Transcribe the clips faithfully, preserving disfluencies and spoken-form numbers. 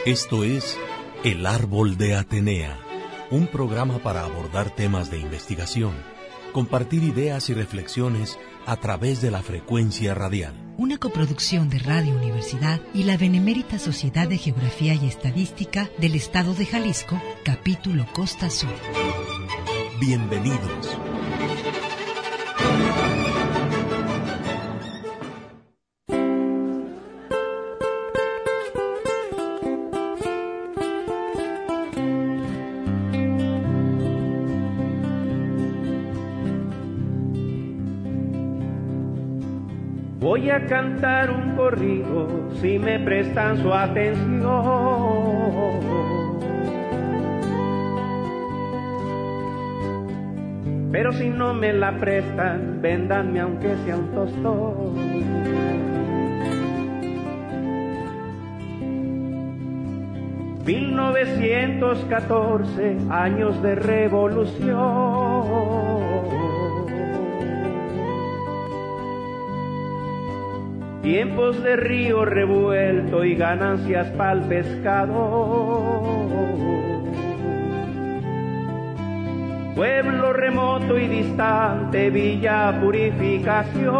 Esto es El Árbol de Atenea, un programa para abordar temas de investigación, compartir ideas y reflexiones a través de la frecuencia radial. Una coproducción de Radio Universidad y la Benemérita Sociedad de Geografía y Estadística del Estado de Jalisco, capítulo Costa Sur. Bienvenidos. Voy a cantar un corrido si me prestan su atención. Pero si no me la prestan, véndanme aunque sea un tostón. mil novecientos catorce, años de revolución. Tiempos de río revuelto y ganancias pa'l pescador. Pueblo remoto y distante, Villa Purificación.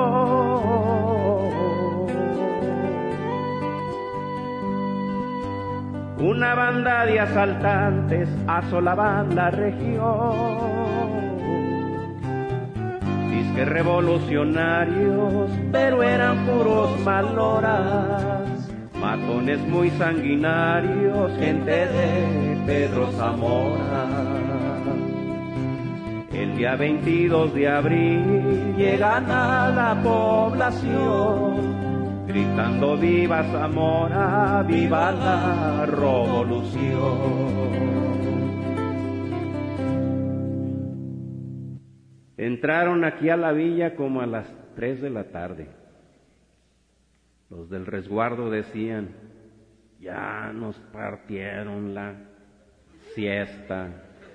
Una banda de asaltantes asolaban la región. Que revolucionarios, pero eran puros maloras, matones muy sanguinarios, gente de Pedro Zamora. El día veintidós de abril llegan a la población, gritando viva Zamora, viva la revolución. Entraron aquí a la villa como a las tres de la tarde. Los del resguardo decían, ya nos partieron la siesta.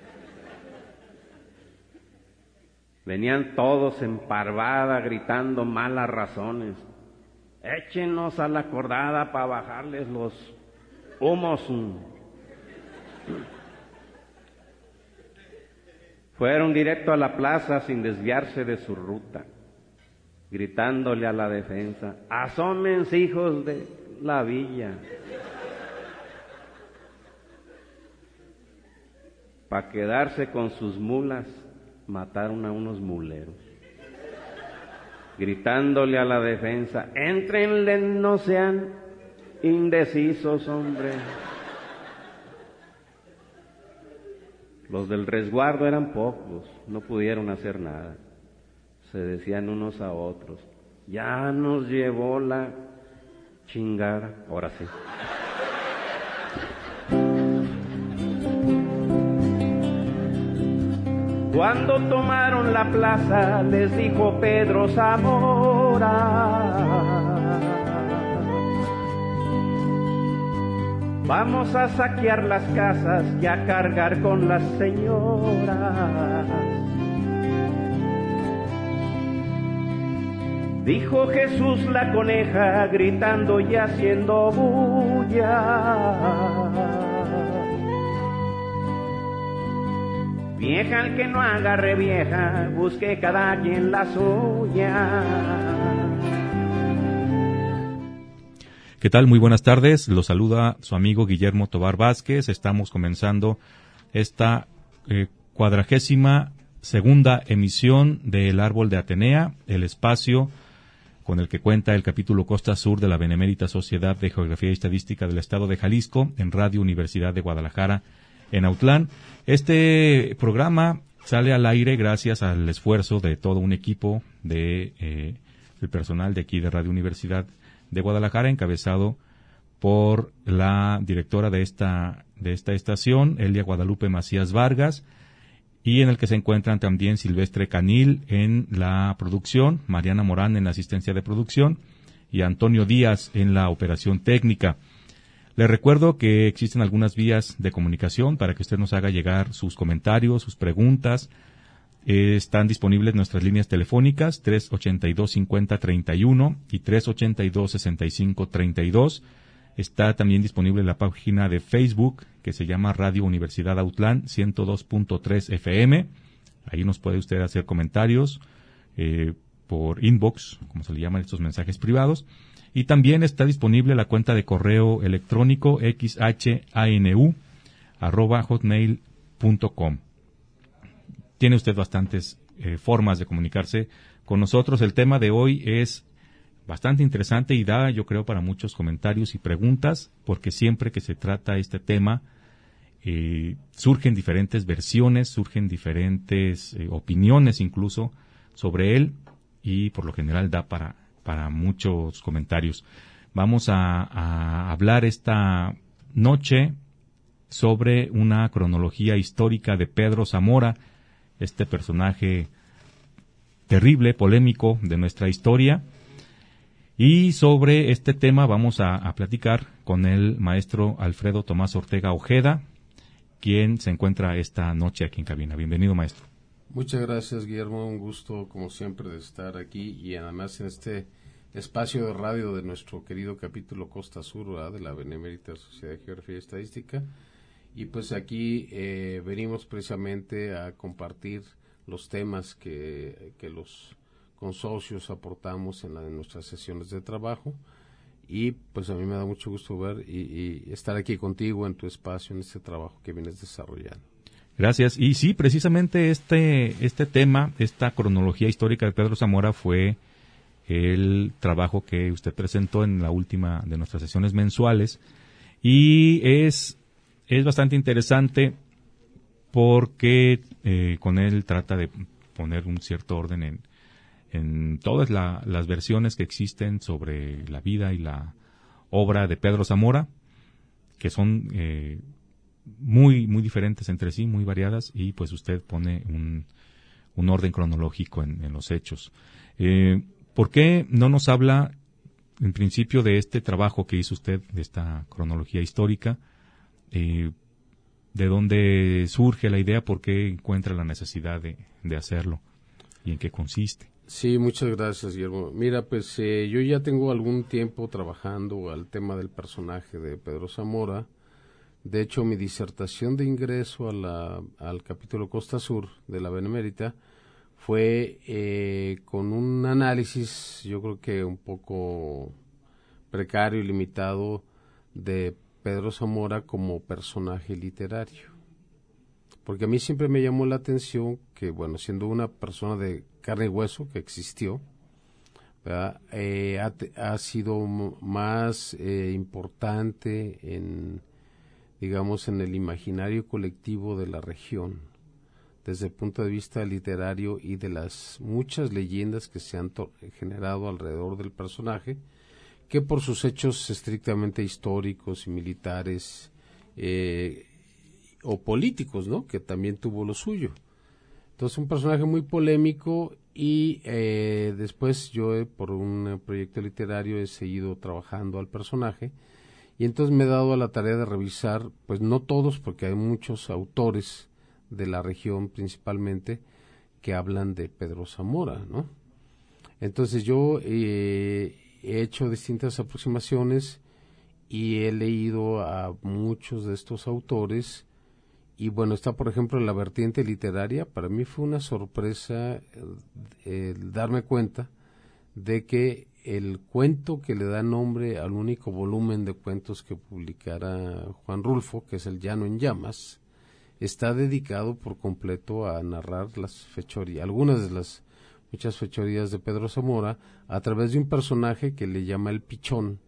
Venían todos en parvada gritando malas razones. Échenos a la acordada para bajarles los humos. Fueron directo a la plaza sin desviarse de su ruta, gritándole a la defensa, asómense hijos de la villa. Para quedarse con sus mulas, mataron a unos muleros. Gritándole a la defensa, éntrenle, no sean indecisos, hombre. Los del resguardo eran pocos, no pudieron hacer nada. Se decían unos a otros, ya nos llevó la chingada, ahora sí. Cuando tomaron la plaza, les dijo Pedro Zamora, vamos a saquear las casas y a cargar con las señoras. Dijo Jesús la coneja, gritando y haciendo bulla. Vieja el que no agarre vieja, busque cada quien la suya. ¿Qué tal? Muy buenas tardes. Los saluda su amigo Guillermo Tobar Vázquez. Estamos comenzando esta eh, cuadragésima segunda emisión de El Árbol de Atenea, el espacio con el que cuenta el capítulo Costa Sur de la Benemérita Sociedad de Geografía y Estadística del Estado de Jalisco en Radio Universidad de Guadalajara en Autlán. Este programa sale al aire gracias al esfuerzo de todo un equipo de eh, el personal de aquí de Radio Universidad de Guadalajara, encabezado por la directora de esta de esta estación, Elia Guadalupe Macías Vargas, y en el que se encuentran también Silvestre Canil en la producción, Mariana Morán en la asistencia de producción y Antonio Díaz en la operación técnica. Les recuerdo que existen algunas vías de comunicación para que usted nos haga llegar sus comentarios, sus preguntas. Eh, están disponibles nuestras líneas telefónicas tres ochenta y dos cincuenta treinta y uno y tres ochenta y dos sesenta y cinco treinta y dos. Está también disponible la página de Facebook que se llama Radio Universidad Autlán ciento dos punto tres F M. Ahí nos puede usted hacer comentarios eh, por inbox, como se le llaman estos mensajes privados. Y también está disponible la cuenta de correo electrónico xhanu arroba hotmail punto com. Tiene usted bastantes eh, formas de comunicarse con nosotros. El tema de hoy es bastante interesante y da, yo creo, para muchos comentarios y preguntas, porque siempre que se trata este tema eh, surgen diferentes versiones, surgen diferentes eh, opiniones incluso sobre él, y por lo general da para, para muchos comentarios. Vamos a, a hablar esta noche sobre una cronología histórica de Pedro Zamora, este personaje terrible, polémico de nuestra historia. Y sobre este tema vamos a, a platicar con el maestro Alfredo Tomás Ortega Ojeda, quien se encuentra esta noche aquí en cabina. Bienvenido, maestro. Muchas gracias, Guillermo. Un gusto, como siempre, de estar aquí y además en este espacio de radio de nuestro querido capítulo Costa Sur, ¿verdad?, de la Benemérita Sociedad de Geografía y Estadística. Y pues aquí eh, venimos precisamente a compartir los temas que, que los consocios aportamos en, la, en nuestras sesiones de trabajo, y pues a mí me da mucho gusto ver y, y estar aquí contigo en tu espacio, en este trabajo que vienes desarrollando. Gracias. Y sí, precisamente este, este tema, esta cronología histórica de Pedro Zamora fue el trabajo que usted presentó en la última de nuestras sesiones mensuales, y es, es bastante interesante porque eh, con él trata de poner un cierto orden en en todas la, las versiones que existen sobre la vida y la obra de Pedro Zamora, que son eh, muy muy diferentes entre sí, muy variadas, y pues usted pone un, un orden cronológico en, en los hechos. Eh, ¿Por qué no nos habla en principio de este trabajo que hizo usted, de esta cronología histórica? Eh, ¿De dónde surge la idea? ¿Por qué encuentra la necesidad de, de hacerlo? ¿Y en qué consiste? Sí, muchas gracias, Guillermo. Mira, pues eh, yo ya tengo algún tiempo trabajando al tema del personaje de Pedro Zamora. De hecho, mi disertación de ingreso a la, al capítulo Costa Sur de la Benemérita fue eh, con un análisis, yo creo que un poco precario y limitado, de Pedro Zamora como personaje literario. Porque a mí siempre me llamó la atención que, bueno, siendo una persona de carne y hueso que existió, eh, ha, ha sido más eh, importante en, digamos, en el imaginario colectivo de la región, desde el punto de vista literario y de las muchas leyendas que se han generado alrededor del personaje, que por sus hechos estrictamente históricos y militares eh, o políticos, ¿no?, que también tuvo lo suyo. Entonces, un personaje muy polémico, y eh, después yo eh, por un proyecto literario he seguido trabajando al personaje, y entonces me he dado a la tarea de revisar, pues no todos, porque hay muchos autores de la región principalmente que hablan de Pedro Zamora, ¿no? Entonces yo eh, he hecho distintas aproximaciones y he leído a muchos de estos autores. Y bueno, está por ejemplo la vertiente literaria. Para mí fue una sorpresa eh, el darme cuenta de que el cuento que le da nombre al único volumen de cuentos que publicara Juan Rulfo, que es El Llano en Llamas, está dedicado por completo a narrar las fechorías, algunas de las muchas fechorías de Pedro Zamora, a través de un personaje que le llama el Pichón,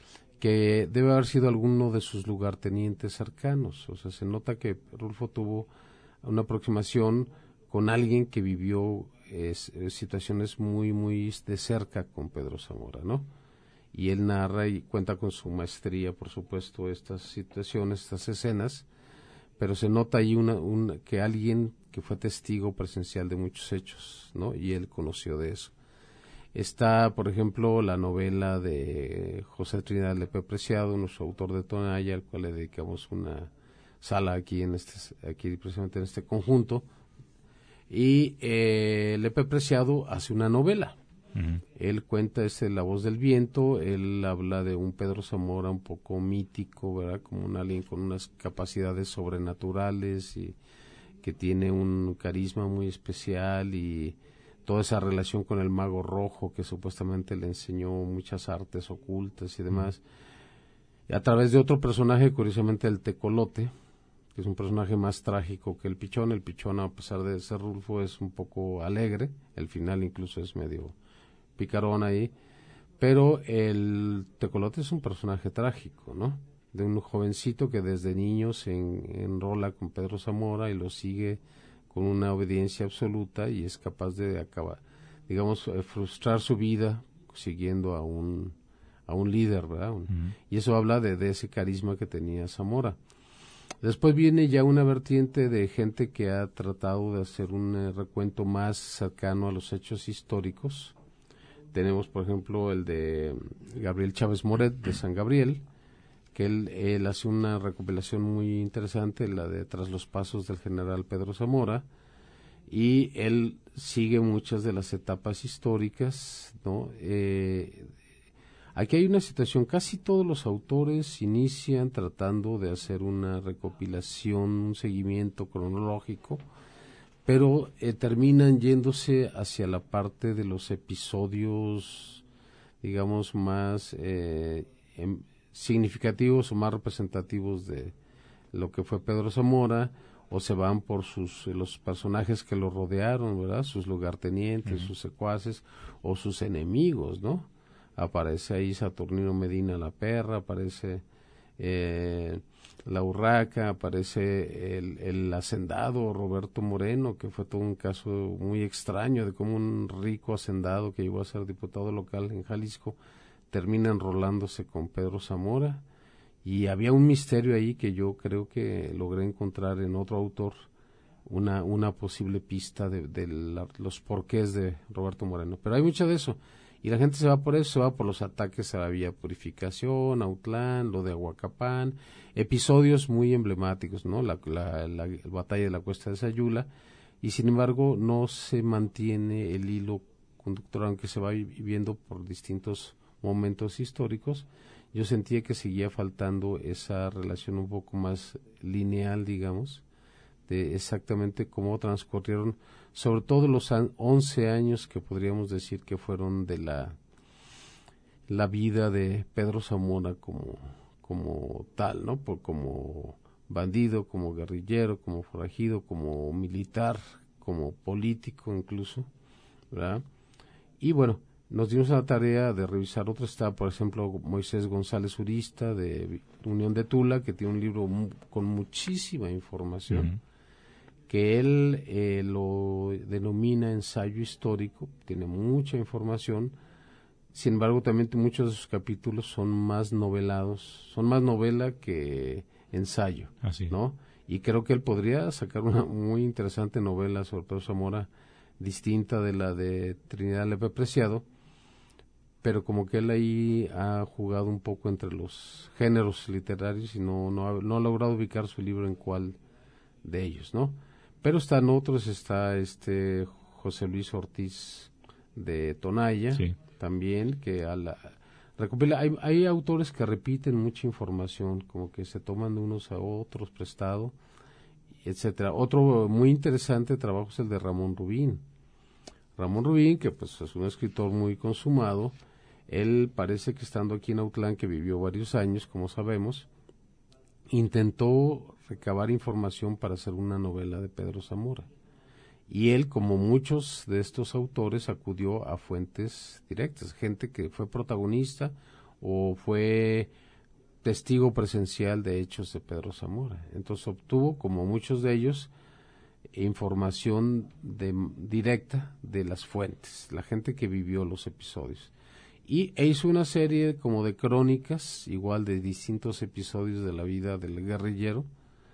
que debe haber sido alguno de sus lugartenientes cercanos. O sea, se nota que Rulfo tuvo una aproximación con alguien que vivió eh, situaciones muy, muy de cerca con Pedro Zamora, ¿no? Y él narra y cuenta con su maestría, por supuesto, estas situaciones, estas escenas, pero se nota ahí una, una, que alguien que fue testigo presencial de muchos hechos, ¿no? Y él conoció de eso. Está, por ejemplo, la novela de José Trinidad Lepe Preciado, nuestro autor de Tonaya, al cual le dedicamos una sala aquí en este, aquí precisamente en este conjunto. Y eh, Lepe Preciado hace una novela. Uh-huh. Él cuenta este La voz del viento, él habla de un Pedro Zamora un poco mítico, ¿verdad? Como un alguien con unas capacidades sobrenaturales y que tiene un carisma muy especial y toda esa relación con el mago rojo que supuestamente le enseñó muchas artes ocultas y demás. Uh-huh. A través de otro personaje, curiosamente el Tecolote, que es un personaje más trágico que el Pichón. El Pichón, a pesar de ser Rulfo, es un poco alegre, el final incluso es medio picarón ahí, pero el Tecolote es un personaje trágico, ¿no? De un jovencito que desde niño se en, enrola con Pedro Zamora y lo sigue con una obediencia absoluta y es capaz de acabar, digamos, frustrar su vida siguiendo a un a un líder, ¿verdad? Un, uh-huh. Y eso habla de, de ese carisma que tenía Zamora. Después viene ya una vertiente de gente que ha tratado de hacer un eh, recuento más cercano a los hechos históricos. Tenemos, por ejemplo, el de Gabriel Chávez Moret, de San Gabriel, que él, él hace una recopilación muy interesante, la de Tras los pasos del general Pedro Zamora, y él sigue muchas de las etapas históricas, ¿no? Eh, aquí hay una situación, casi todos los autores inician tratando de hacer una recopilación, un seguimiento cronológico, pero eh, terminan yéndose hacia la parte de los episodios, digamos, más eh, em, significativos o más representativos de lo que fue Pedro Zamora, o se van por sus los personajes que lo rodearon, ¿verdad? Sus lugartenientes, uh-huh. sus secuaces o sus enemigos, ¿no? Aparece ahí Saturnino Medina la Perra, aparece eh, la Urraca, aparece el, el hacendado Roberto Moreno, que fue todo un caso muy extraño de cómo un rico hacendado que llegó a ser diputado local en Jalisco termina enrolándose con Pedro Zamora, y había un misterio ahí que yo creo que logré encontrar en otro autor, una, una posible pista de, de la, los porqués de Roberto Moreno, pero hay mucho de eso. Y la gente se va por eso, se va por los ataques a la Vía Purificación, Autlán, lo de Ahuacapán, episodios muy emblemáticos, ¿no? La, la, la, la batalla de la Cuesta de Sayula, y sin embargo no se mantiene el hilo conductor, aunque se va viviendo por distintos momentos históricos. Yo sentía que seguía faltando esa relación un poco más lineal, digamos, de exactamente cómo transcurrieron, sobre todo los once años que podríamos decir que fueron de la la vida de Pedro Zamora como como tal, ¿no? Por como bandido, como guerrillero, como forajido, como militar, como político incluso, ¿verdad? Y bueno, nos dimos la tarea de revisar otro. Está, por ejemplo, Moisés González Urista, de Unión de Tula, que tiene un libro mu- con muchísima información, uh-huh. que él eh, lo denomina ensayo histórico, tiene mucha información. Sin embargo, también muchos de sus capítulos son más novelados, son más novela que ensayo, Así. ¿no? Y creo que él podría sacar una muy interesante novela sobre Pedro Zamora, distinta de la de Trinidad Lepe Preciado, pero como que él ahí ha jugado un poco entre los géneros literarios y no, no, ha, no ha logrado ubicar su libro en cuál de ellos, ¿no? Pero están otros, está este José Luis Ortiz de Tonaya, sí. también, que a la, recopila, hay, hay autores que repiten mucha información, como que se toman de unos a otros prestado, etcétera. Otro muy interesante trabajo es el de Ramón Rubín. Ramón Rubín, que pues es un escritor muy consumado, él parece que estando aquí en Autlán, que vivió varios años, como sabemos, intentó recabar información para hacer una novela de Pedro Zamora. Y él, como muchos de estos autores, acudió a fuentes directas, gente que fue protagonista o fue testigo presencial de hechos de Pedro Zamora. Entonces obtuvo, como muchos de ellos, información de, directa de las fuentes, la gente que vivió los episodios. Y e hizo una serie como de crónicas, igual de distintos episodios de la vida del guerrillero,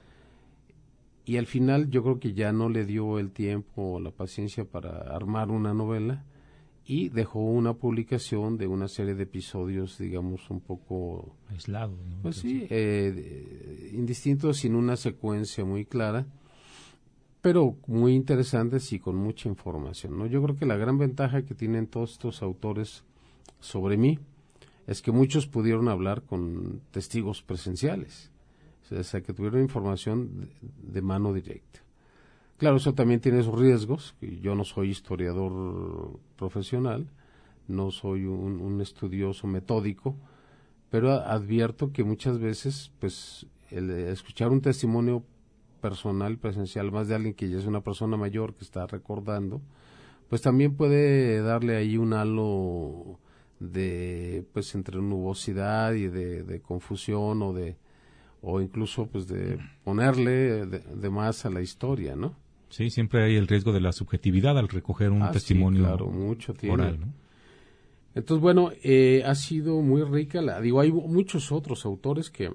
y al final yo creo que ya no le dio el tiempo o la paciencia para armar una novela, y dejó una publicación de una serie de episodios, digamos, un poco aislados, ¿no? Pues sí, eh, indistintos, sin una secuencia muy clara. pero muy interesantes y con mucha información, ¿no? Yo creo que la gran ventaja que tienen todos estos autores sobre mí es que muchos pudieron hablar con testigos presenciales, o sea, que tuvieron información de, de mano directa. Claro, eso también tiene sus riesgos. Yo no soy historiador profesional, no soy un, un estudioso metódico, pero advierto que muchas veces, pues, el escuchar un testimonio personal, presencial, más de alguien que ya es una persona mayor que está recordando, pues también puede darle ahí un halo de, pues, entre nubosidad y de, de confusión o de, o incluso, pues, de ponerle de, de más a la historia, ¿no? Sí, siempre hay el riesgo de la subjetividad al recoger un ah, testimonio sí, claro, mucho tiene. oral, ¿no? Entonces, bueno, eh, ha sido muy rica, la, digo, hay muchos otros autores que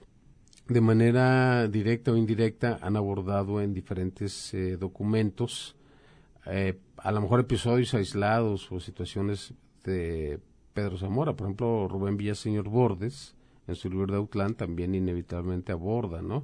de manera directa o indirecta han abordado en diferentes eh, documentos, eh, a lo mejor episodios aislados o situaciones de Pedro Zamora. Por ejemplo, Rubén Villaseñor Bordes, en su libro de Autlán, también inevitablemente aborda, ¿no?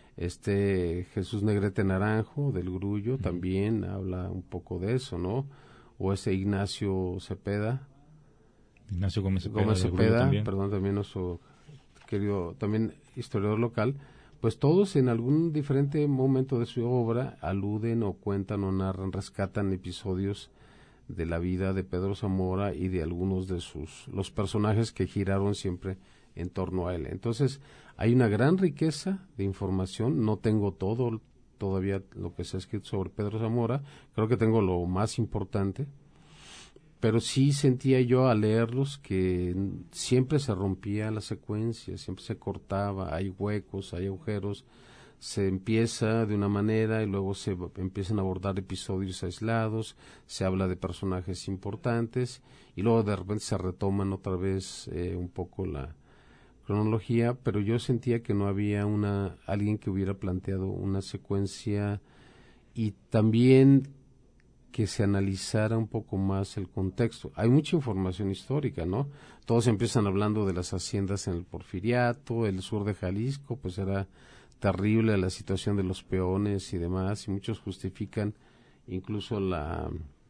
Este Jesús Negrete Naranjo, del Grullo, también habla un poco de eso, ¿no? O ese Ignacio Cepeda. Ignacio Gómez Cepeda, Gómez Cepeda también. perdón, también nuestro querido, también historiador local, pues todos en algún diferente momento de su obra aluden o cuentan o narran, rescatan episodios de la vida de Pedro Zamora y de algunos de sus, los personajes que giraron siempre en torno a él. Entonces, hay una gran riqueza de información, no tengo todo todavía lo que se ha escrito sobre Pedro Zamora, creo que tengo lo más importante, pero sí sentía yo al leerlos que siempre se rompía la secuencia, siempre se cortaba, hay huecos, hay agujeros, se empieza de una manera y luego se empiezan a abordar episodios aislados, se habla de personajes importantes y luego de repente se retoman otra vez eh, un poco la cronología, pero yo sentía que no había una alguien que hubiera planteado una secuencia y también que se analizara un poco más el contexto. Hay mucha información histórica, ¿no? Todos empiezan hablando de las haciendas en el Porfiriato, el sur de Jalisco, pues era terrible la situación de los peones y demás, y muchos justifican incluso la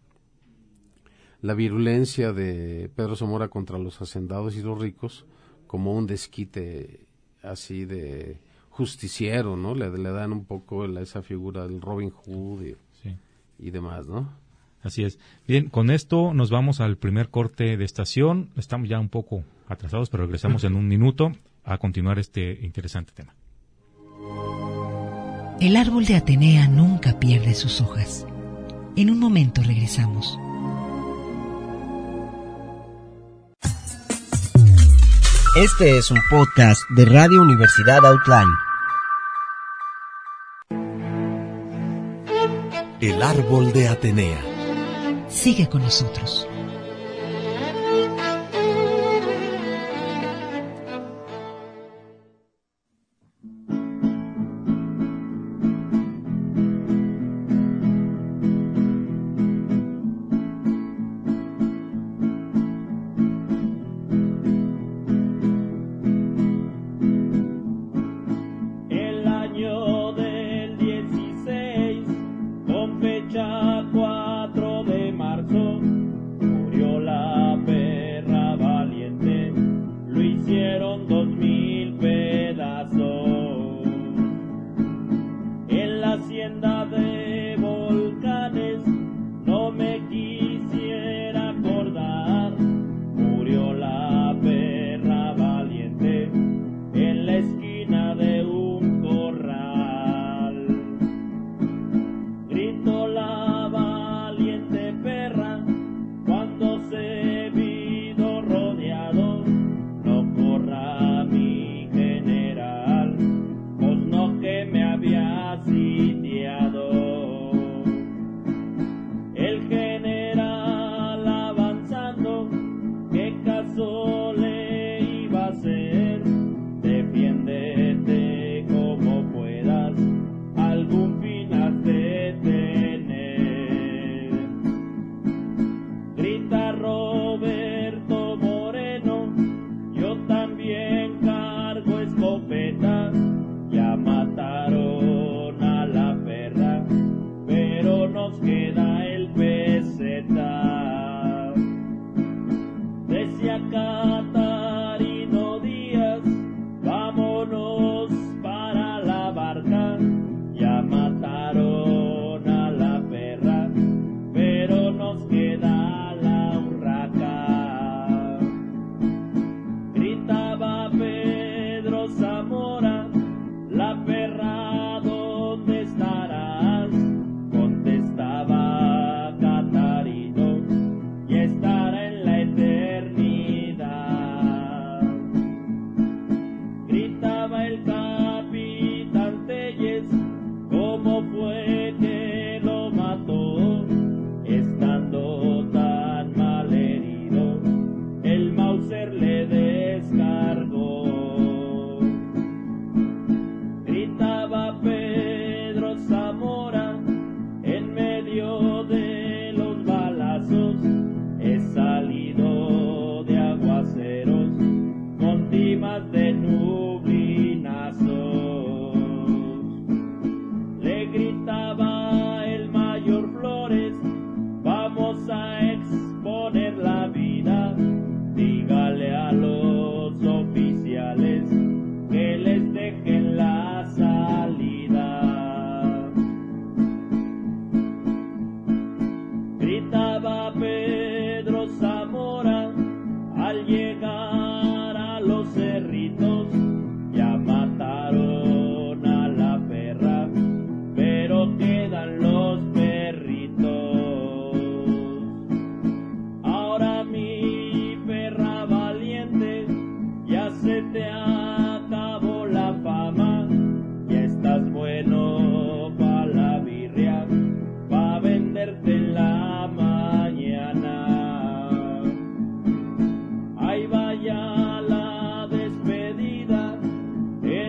la virulencia de Pedro Zamora contra los hacendados y los ricos como un desquite así de justiciero, ¿no? Le, le dan un poco la, esa figura del Robin Hood y, sí. y demás, ¿no? Así es. Bien, con esto nos vamos al primer corte de estación. Estamos ya un poco atrasados, pero regresamos en un minuto a continuar este interesante tema. El árbol de Atenea nunca pierde sus hojas. En un momento regresamos. Este es un podcast de Radio Universidad Autlán. El árbol de Atenea. Sigue con nosotros.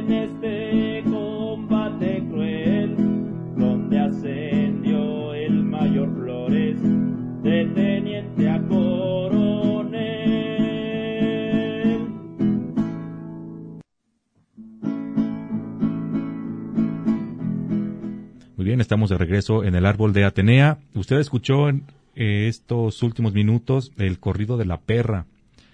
en este combate cruel, donde ascendió el mayor Flores, de teniente a coronel. Muy bien, estamos de regreso en el árbol de Atenea. Usted escuchó en eh, estos últimos minutos el corrido de la perra.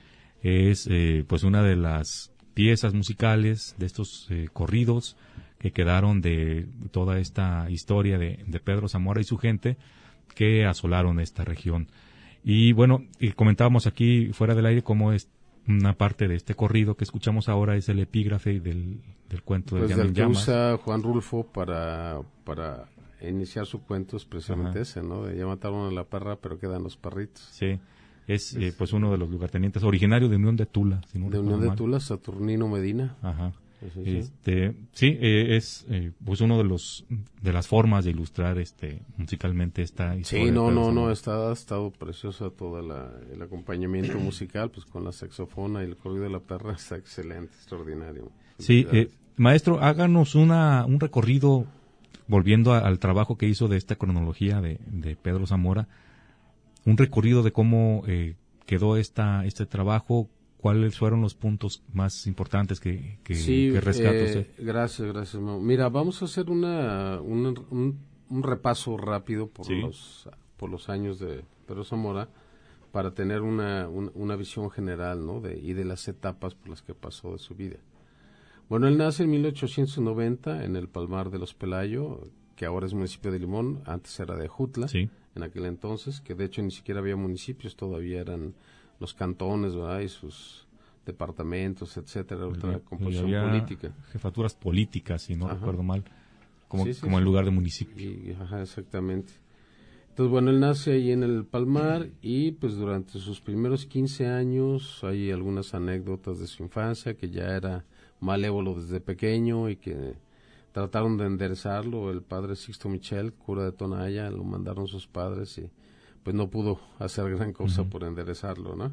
Es eh, pues una de las piezas musicales de estos eh, corridos que quedaron de toda esta historia de, de Pedro Zamora y su gente que asolaron esta región. Y bueno, y comentábamos aquí fuera del aire cómo es una parte de este corrido que escuchamos ahora es el epígrafe del, del cuento de pues Llamen del que Llamas. usa Juan Rulfo para, para iniciar su cuento es precisamente Ajá. ese, ¿no? De ya mataron a la perra, pero quedan los perritos. Sí, es eh, pues uno de los lugartenientes, originario de Unión de Tula. Si no De recuerdo Unión de mal. Tula, Saturnino Medina. Ajá. Sí, sí, sí. Este, sí, eh, es eh, pues uno de los de las formas de ilustrar este musicalmente esta historia. Sí, no, de Pedro no, no, Zamora. está, ha estado preciosa toda la, el acompañamiento musical, pues con la saxofona y el corrido de la perra está excelente, extraordinario. Sí, eh, Felicidades. maestro, háganos una un recorrido volviendo a- al trabajo que hizo de esta cronología de, de Pedro Zamora, un recorrido de cómo eh, quedó esta este trabajo. ¿Cuáles fueron los puntos más importantes que, que, Sí, que rescata eh, usted? gracias, gracias. Mau. Mira, vamos a hacer una, una- un, un repaso rápido por Sí. los por los años de Pedro Zamora para tener una, un- una visión general, ¿no? De, y de las etapas por las que pasó de su vida. Bueno, él nace en mil ochocientos noventa en el Palmar de los Pelayo, que ahora es municipio de Limón, antes era de Jutla, Sí. en aquel entonces, que de hecho ni siquiera había municipios, todavía eran los cantones, ¿verdad? Y sus departamentos, etcétera, otra Y composición había política. jefaturas políticas, si no Ajá. recuerdo mal, como, Sí, sí, como sí. en lugar de municipio. Y, ajá, exactamente. Entonces, bueno, él nace ahí en el Palmar y pues durante sus primeros quince años hay algunas anécdotas de su infancia, que ya era malévolo desde pequeño y que trataron de enderezarlo. El padre Sixto Michel, cura de Tonaya, lo mandaron sus padres y pues no pudo hacer gran cosa Ujú. por enderezarlo, ¿no?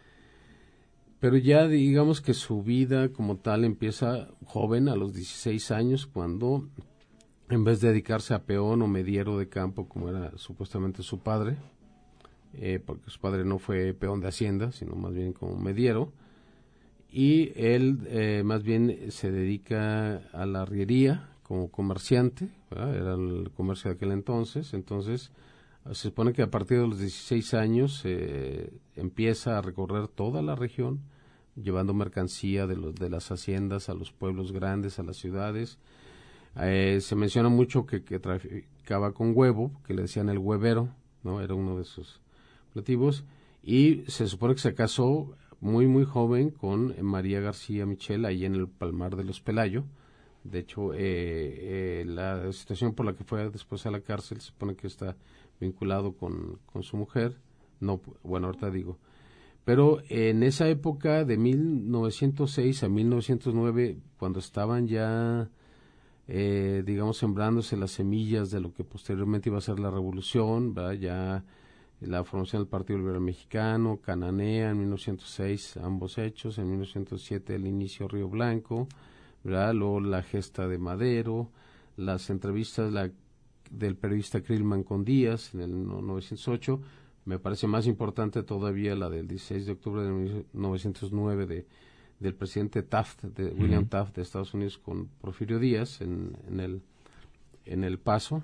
Pero ya digamos que su vida como tal empieza joven, a los dieciséis años, cuando en vez de dedicarse a peón o mediero de campo, como era supuestamente su padre, eh, porque su padre no fue peón de hacienda, sino más bien como mediero, y él eh, más bien se dedica a la arriería como comerciante, ¿verdad? Era el comercio de aquel entonces. Entonces se supone que a partir de los dieciséis años eh, empieza a recorrer toda la región, llevando mercancía de, los, de las haciendas a los pueblos grandes, a las ciudades. Eh, se menciona mucho que, que traficaba con huevo, que le decían el huevero, ¿no? Era uno de sus plativos. Y se supone que se casó muy, muy joven con María García Michel, ahí en el Palmar de los Pelayo. De hecho, eh, eh, la situación por la que fue después a la cárcel se supone que está vinculado con, con su mujer. No, bueno, ahorita digo. Pero en esa época de mil novecientos seis a mil novecientos nueve, cuando estaban ya, eh, digamos, sembrándose las semillas de lo que posteriormente iba a ser la revolución, ¿verdad? Ya la formación del Partido Liberal Mexicano, Cananea en mil novecientos seis, ambos hechos, en mil novecientos siete el inicio Río Blanco, ¿verdad? Luego la gesta de Madero, las entrevistas la, del periodista Krillman con Díaz en el mil novecientos ocho, me parece más importante todavía la del dieciséis de octubre de mil novecientos nueve de, del presidente Taft, de William uh-huh. Taft de Estados Unidos con Porfirio Díaz en, en, el, en El Paso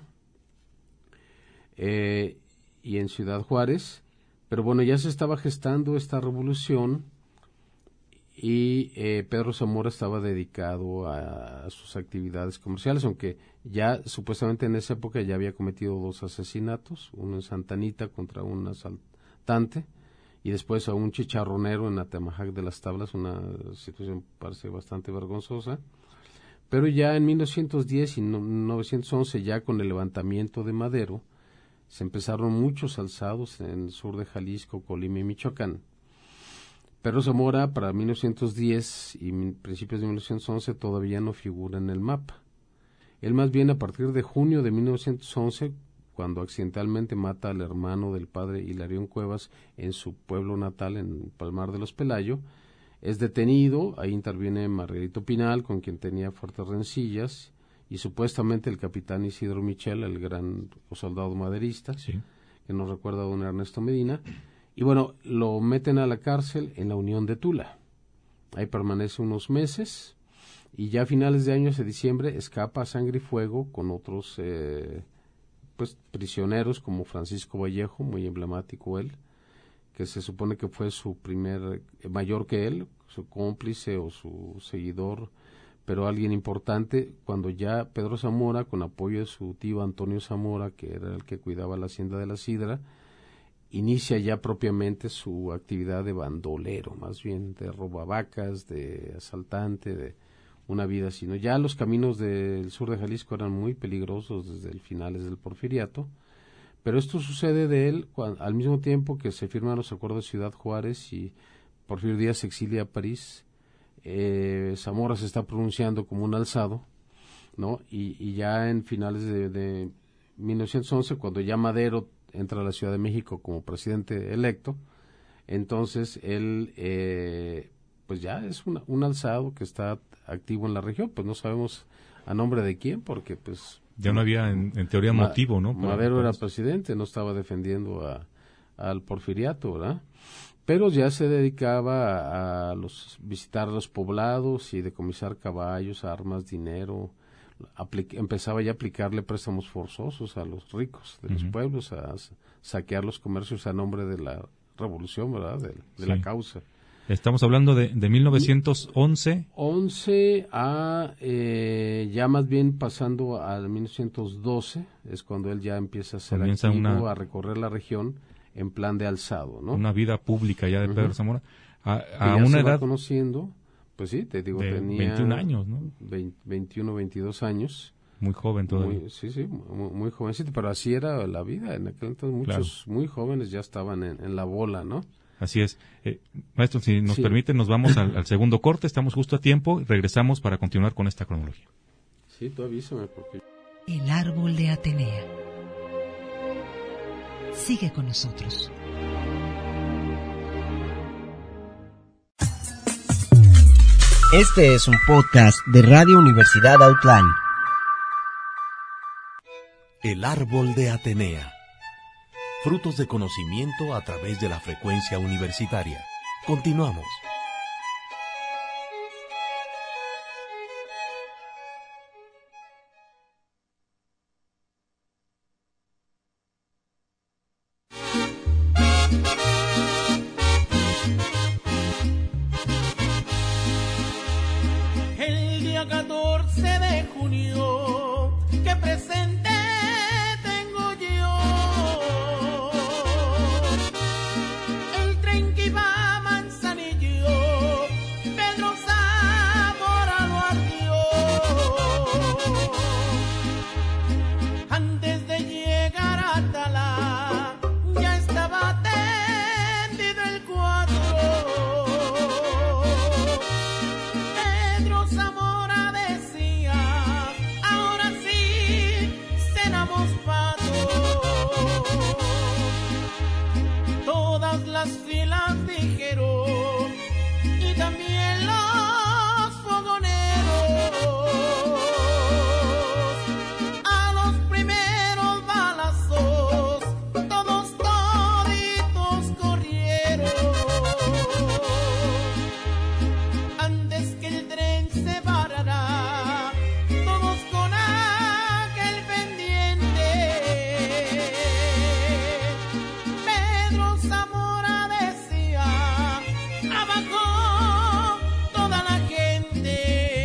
eh, y en Ciudad Juárez. Pero bueno, ya se estaba gestando esta revolución y eh, Pedro Zamora estaba dedicado a, a sus actividades comerciales, aunque ya supuestamente en esa época ya había cometido dos asesinatos, uno en Santa Anita contra un asaltante y después a un chicharronero en Atemajac de las Tablas, una situación parece bastante vergonzosa. Pero ya en mil novecientos diez y mil novecientos once, ya con el levantamiento de Madero, se empezaron muchos alzados en el sur de Jalisco, Colima y Michoacán. Pedro Zamora para mil novecientos diez y principios de mil novecientos once todavía no figura en el mapa. Él más bien a partir de junio de mil novecientos once, cuando accidentalmente mata al hermano del padre Hilarión Cuevas en su pueblo natal, en Palmar de los Pelayo, es detenido, ahí interviene Margarito Pinal, con quien tenía fuertes rencillas, y supuestamente el capitán Isidro Michel, el gran soldado maderista, Sí. que nos recuerda a don Ernesto Medina, y bueno, lo meten a la cárcel en la Unión de Tula. Ahí permanece unos meses, y ya a finales de año, ese diciembre, escapa a Sangre y Fuego con otros eh, pues prisioneros como Francisco Vallejo, muy emblemático él, que se supone que fue su primer, eh, mayor que él, su cómplice o su seguidor, pero alguien importante, cuando ya Pedro Zamora, con apoyo de su tío Antonio Zamora, que era el que cuidaba la hacienda de la Sidra, inicia ya propiamente su actividad de bandolero, más bien de robavacas, de asaltante, de una vida así, ¿no? Ya los caminos del sur de Jalisco eran muy peligrosos desde el finales del Porfiriato, pero esto sucede de él cuando, al mismo tiempo que se firman los acuerdos de Ciudad Juárez y Porfirio Díaz se exilia a París. eh, Zamora se está pronunciando como un alzado, ¿no? Y, y ya en finales de, de mil novecientos once, cuando ya Madero entra a la Ciudad de México como presidente electo, entonces él eh, pues ya es una, un alzado que está activo en la región, pues no sabemos a nombre de quién, porque pues Ya no había, en, en teoría, Ma- motivo, ¿no? Para- Madero para era esto. presidente, no estaba defendiendo a, al Porfiriato, ¿verdad? Pero ya se dedicaba a, a los visitar los poblados y decomisar caballos, armas, dinero. Apli- empezaba ya a aplicarle préstamos forzosos a los ricos de los Ujú. pueblos, a s- saquear los comercios a nombre de la revolución, ¿verdad? De, de Sí. la causa. Estamos hablando de, de mil novecientos once. once a, eh, ya más bien pasando al mil novecientos doce, es cuando él ya empieza a ser Comienza activo, una- a recorrer la región en plan de alzado, ¿no? Una vida pública ya de Pedro Ujú. Zamora. A, Que a ya una se va edad conociendo, pues sí, te digo, de tenía veintiún años, ¿no? veinte, veintiuno, veintidós años. Muy joven todavía. Muy, sí, sí, muy, muy jovencito, pero así era la vida. En aquel entonces muchos muy jóvenes ya estaban en, en la bola, ¿no? Así es. Eh, maestro, si nos Sí. permite, nos vamos al, al segundo corte. Estamos justo a tiempo y regresamos para continuar con esta cronología. Sí, tú avísame porque... El árbol de Atenea. Sigue con nosotros. Este es un podcast de Radio Universidad Outland. El árbol de Atenea. Frutos de conocimiento a través de la frecuencia universitaria. Continuamos. El día catorce de junio, que presente tengo yo. El tren que iba a Manzanillo, Pedro Zamora lo ardió. Antes de llegar a Tala, ya estaba tendido el cuadro. Pedro Zamora decía, ahora sí cenamos pato. Todas las filas dijeron, y también los fogoneros. A los primeros balazos, todos toditos corrieron. Antes que el tren se parara, todos con aquel pendiente. Pedro Zamora decía, abajo toda la gente.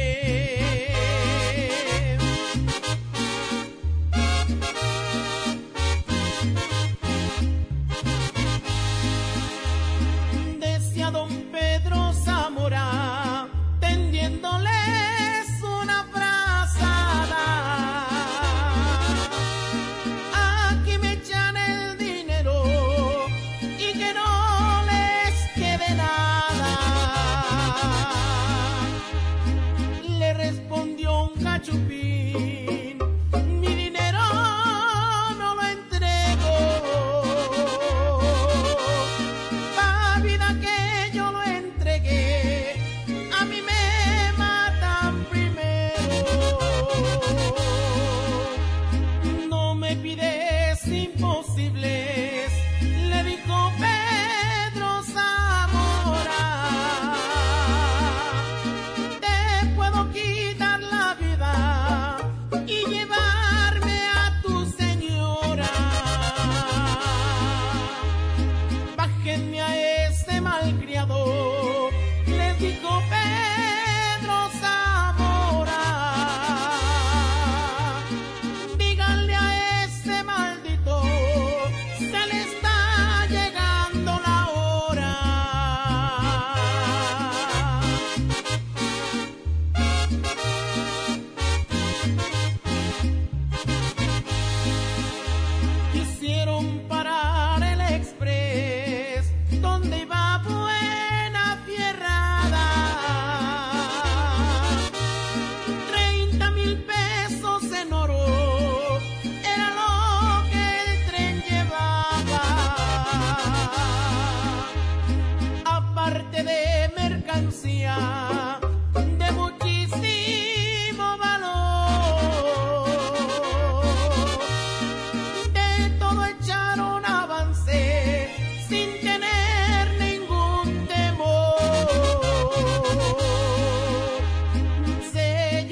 Decía don Pedro Zamora, tendiéndoles una frazada. Aquí me echan el dinero y que no les quede nada. Le respondió un cachupín, mi dinero no lo entrego. Pa' vida que yo lo entregué,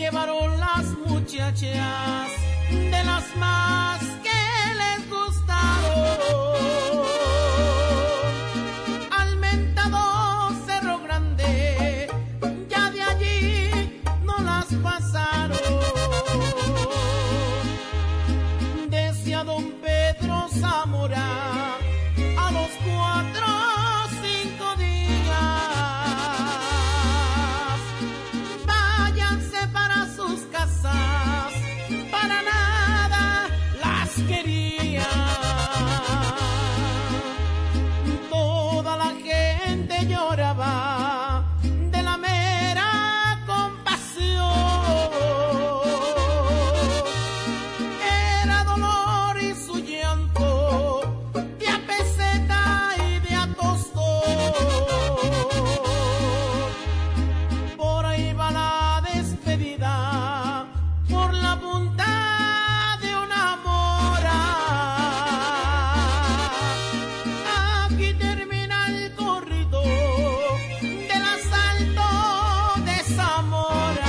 llevaron las muchachas de las más que les gustaron al mentado Cerro Grande, ya de allí no las pasaron. Decía don Pedro Zamora a los cuatro o cinco días, váyanse para sus casas, para nada las quería. Toda la gente lloraba de la mera compasión, era dolor y su llanto de a peseta y de a tostón. Por ahí va la despedida por la punta de una mora. Aquí termina el corrido del asalto de Zamora.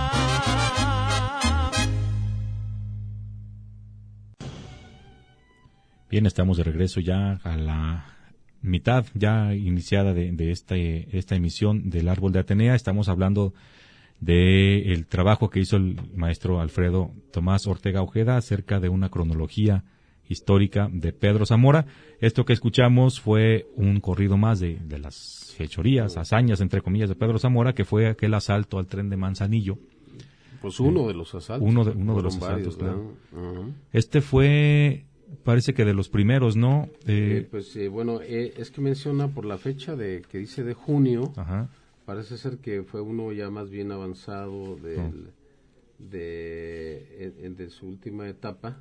Bien, estamos de regreso ya a la mitad ya iniciada de, de este, esta emisión del Árbol de Atenea. Estamos hablando de el trabajo que hizo el maestro Alfredo Tomás Ortega Ojeda acerca de una cronología histórica de Pedro Zamora. Esto que escuchamos fue un corrido más de, de las fechorías, hazañas, entre comillas, de Pedro Zamora, que fue aquel asalto al tren de Manzanillo. Pues uno de los asaltos. Uno de, uno de los Fueron asaltos, varios, claro. ¿no? Ajá. Este fue, parece que de los primeros, ¿no? Eh, Eh, pues eh, bueno, eh, es que menciona por la fecha de que dice de junio, ajá. parece ser que fue uno ya más bien avanzado del, de, en- en- de su última etapa,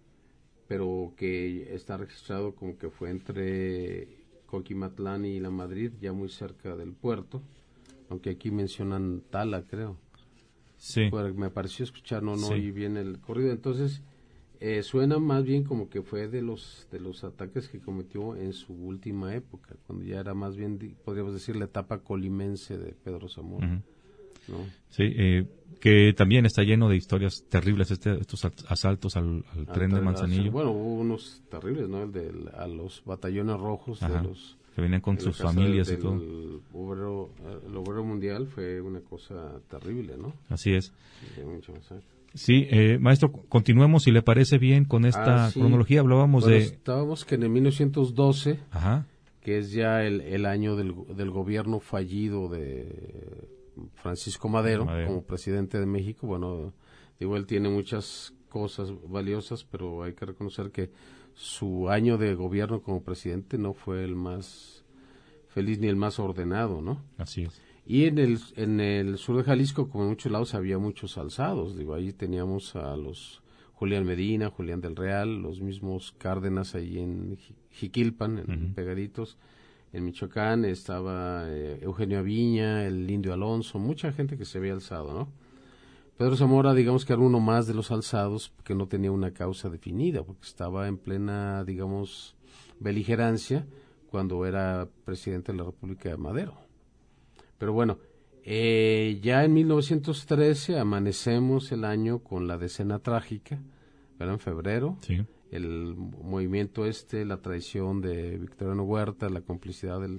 pero que está registrado como que fue entre Coquimatlán y La Madrid, ya muy cerca del puerto, aunque aquí mencionan Tala, creo. Sí. Pues me pareció escuchar, no, no Sí. oí bien el corrido. Entonces, eh, suena más bien como que fue de los de los ataques que cometió en su última época, cuando ya era más bien, di- podríamos decir, la etapa colimense de Pedro Zamora. Ujú. ¿No? Sí, eh, que también está lleno de historias terribles este, estos as- asaltos al, al tren de Al- Manzanillo, Bueno, hubo unos terribles, ¿no? El de a los batallones rojos, Ajá. de los que venían con de la sus casa familias y del todo. obrero, el obrero mundial fue una cosa terrible, ¿no? Así es. De mucha masacre. Sí, eh, maestro, continuemos si le parece bien con esta Ah, sí. cronología. Hablábamos Bueno, de... estábamos que en el mil novecientos doce, Ajá, que es ya el, el año del, del gobierno fallido de Francisco Madero, Madero. como presidente de México. Bueno, digo, él tiene muchas cosas valiosas, pero hay que reconocer que su año de gobierno como presidente no fue el más feliz ni el más ordenado, ¿no? así es. Y en el, en el sur de Jalisco, como en muchos lados, había muchos alzados. Digo, ahí teníamos a los Julián Medina, Julián del Real, los mismos Cárdenas ahí en Ji- Jiquilpan, en Ujú. pegaditos. En Michoacán estaba eh, Eugenio Aviña, el Indio Alonso, mucha gente que se había alzado, ¿no? Pedro Zamora, digamos que era uno más de los alzados que no tenía una causa definida, porque estaba en plena, digamos, beligerancia cuando era presidente de la República de Madero. Pero bueno, eh, ya en mil novecientos trece amanecemos el año con la decena trágica, ¿verdad? En febrero, Sí, el movimiento este, la traición de Victoriano Huerta, la complicidad del,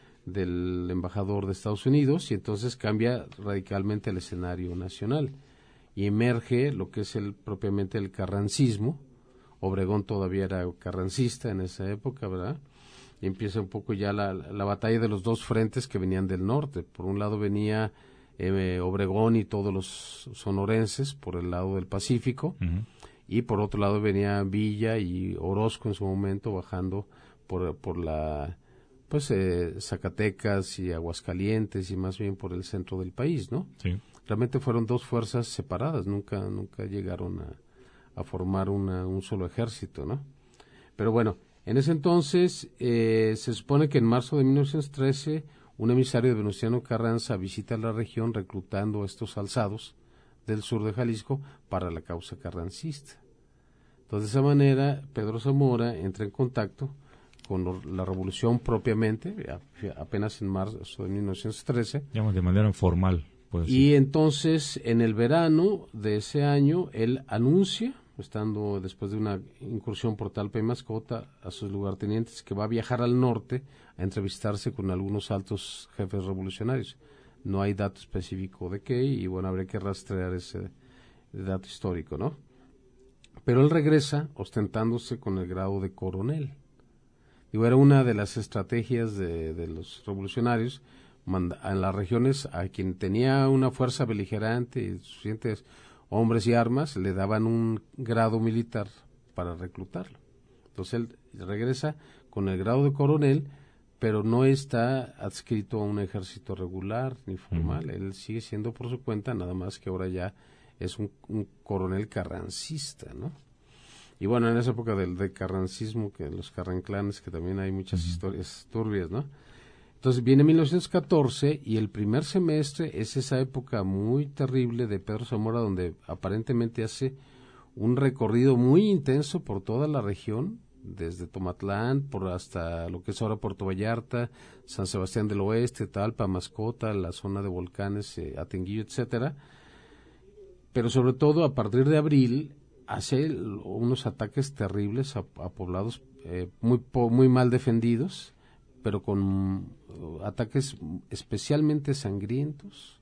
del embajador de Estados Unidos, y entonces cambia radicalmente el escenario nacional y emerge lo que es el propiamente el carrancismo. Obregón todavía era carrancista en esa época, ¿verdad? Y empieza un poco ya la, la batalla de los dos frentes que venían del norte. Por un lado venía eh, Obregón y todos los sonorenses por el lado del Pacífico, ujú, y por otro lado venía Villa y Orozco en su momento bajando por, por la pues eh, Zacatecas y Aguascalientes y más bien por el centro del país, ¿no? sí. Realmente fueron dos fuerzas separadas, nunca nunca llegaron a, a formar una, un solo ejército, ¿no? Pero bueno, en ese entonces eh, se supone que en marzo de mil novecientos trece un emisario de Venustiano Carranza visita la región reclutando a estos alzados del sur de Jalisco para la causa carrancista. Entonces, de esa manera, Pedro Zamora entra en contacto con lo- la revolución propiamente, a- apenas en marzo de mil novecientos trece, Digamos, de manera formal, Pues, y sí. entonces, en el verano de ese año, él anuncia, estando después de una incursión por Talpa y Mascota, a sus lugartenientes, que va a viajar al norte a entrevistarse con algunos altos jefes revolucionarios. No hay dato específico de qué, y bueno, habría que rastrear ese dato histórico, ¿no? Pero él regresa ostentándose con el grado de coronel. Digo, era una de las estrategias de, de los revolucionarios, manda, en las regiones a quien tenía una fuerza beligerante y suficientes hombres y armas, le daban un grado militar para reclutarlo. Entonces él regresa con el grado de coronel, pero no está adscrito a un ejército regular ni formal. Uh-huh. Él sigue siendo por su cuenta, nada más que ahora ya es un, un coronel carrancista, ¿no? Y bueno, en esa época del de carrancismo, que los carranclanes, que también hay muchas uh-huh. historias turbias, ¿no? Entonces viene mil novecientos catorce y el primer semestre es esa época muy terrible de Pedro Zamora, donde aparentemente hace un recorrido muy intenso por toda la región, desde Tomatlán por hasta lo que es ahora Puerto Vallarta, San Sebastián del Oeste, Talpa, Mascota, la zona de volcanes, eh, Atenguillo, etcétera. Pero sobre todo a partir de abril hace unos ataques terribles a, a poblados eh, muy po, muy mal defendidos, pero con uh, ataques especialmente sangrientos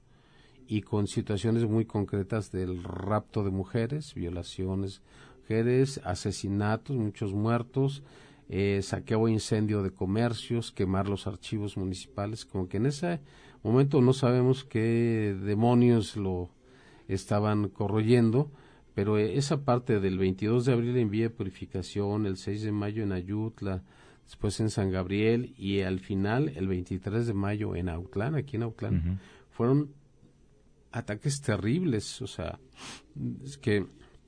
y con situaciones muy concretas del rapto de mujeres, violaciones mujeres, asesinatos, muchos muertos, eh, saqueo e incendio de comercios, quemar los archivos municipales, como que en ese momento no sabemos qué demonios lo estaban corroyendo, pero esa parte del veintidós de abril en Villa de Purificación, el seis de mayo en Ayutla, después en San Gabriel y al final el veintitrés de mayo en Autlán, aquí en Autlán, uh-huh. fueron ataques terribles, o sea, es que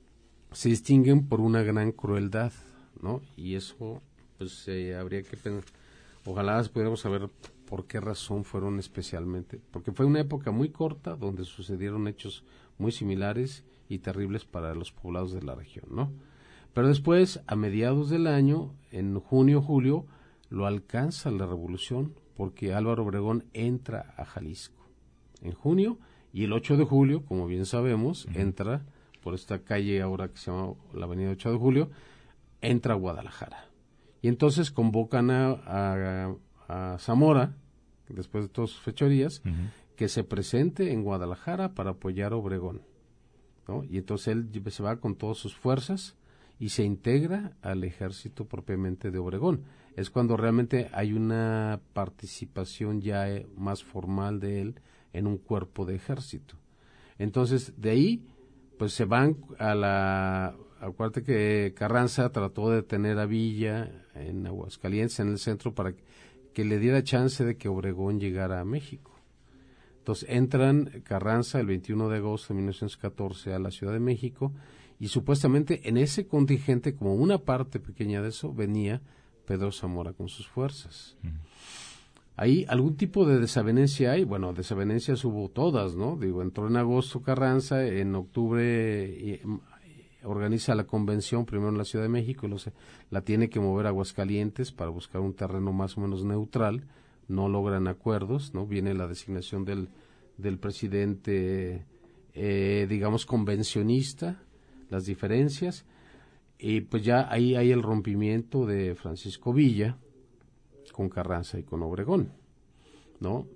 se distinguen por una gran crueldad, ¿no? Y eso, pues, eh, habría que pensar, ojalá pudiéramos saber por qué razón fueron especialmente, porque fue una época muy corta donde sucedieron hechos muy similares y terribles para los poblados de la región, ¿no? Pero después, a mediados del año, en junio, julio, lo alcanza la revolución, porque Álvaro Obregón entra a Jalisco en junio, y el ocho de julio, como bien sabemos, uh-huh. entra por esta calle ahora que se llama la avenida ocho de julio, entra a Guadalajara. Y entonces convocan a, a, a Zamora, después de todas sus fechorías, uh-huh. que se presente en Guadalajara para apoyar a Obregón, ¿no? Y entonces él se va con todas sus fuerzas y se integra al ejército propiamente de Obregón. Es cuando realmente hay una participación ya más formal de él en un cuerpo de ejército. Entonces, de ahí pues se van a la, acuérdate que Carranza trató de detener a Villa en Aguascalientes, en el centro, para que, que le diera chance de que Obregón llegara a México. Entonces entran Carranza el veintiuno de agosto de mil novecientos catorce a la Ciudad de México, y supuestamente en ese contingente, como una parte pequeña de eso, venía Pedro Zamora con sus fuerzas. Mm. Ahí algún tipo de desavenencia hay, bueno, desavenencias hubo todas, ¿no? Digo, entró en agosto Carranza, en octubre eh, organiza la convención primero en la Ciudad de México, y luego se, la tiene que mover a Aguascalientes para buscar un terreno más o menos neutral, no logran acuerdos, ¿no? Viene la designación del, del presidente, eh, digamos, convencionista, las diferencias, y pues ya ahí hay el rompimiento de Francisco Villa con Carranza y con Obregón, ¿no?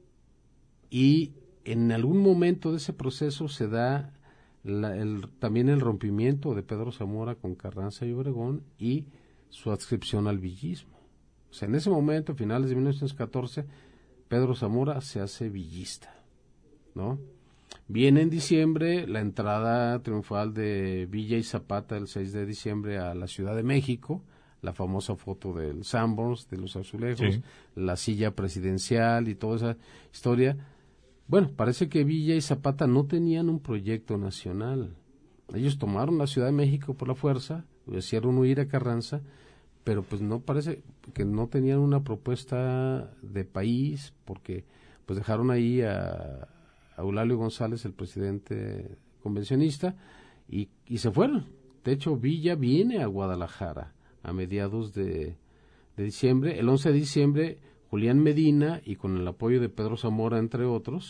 Y en algún momento de ese proceso se da la, el, también el rompimiento de Pedro Zamora con Carranza y Obregón y su adscripción al villismo. O sea, en ese momento, a finales de mil novecientos catorce, Pedro Zamora se hace villista, ¿no? Viene en diciembre la entrada triunfal de Villa y Zapata el seis de diciembre a la Ciudad de México, la famosa foto del Sanborns, de los azulejos, sí. La silla presidencial y toda esa historia. Bueno, parece que Villa y Zapata no tenían un proyecto nacional. Ellos tomaron la Ciudad de México por la fuerza, hicieron huir a Carranza, pero pues no parece que no tenían una propuesta de país, porque pues dejaron ahí a, a Eulalio González, el presidente convencionista, y, y se fueron. De hecho, Villa viene a Guadalajara a mediados de, de diciembre. El once de diciembre, Julián Medina, y con el apoyo de Pedro Zamora, entre otros,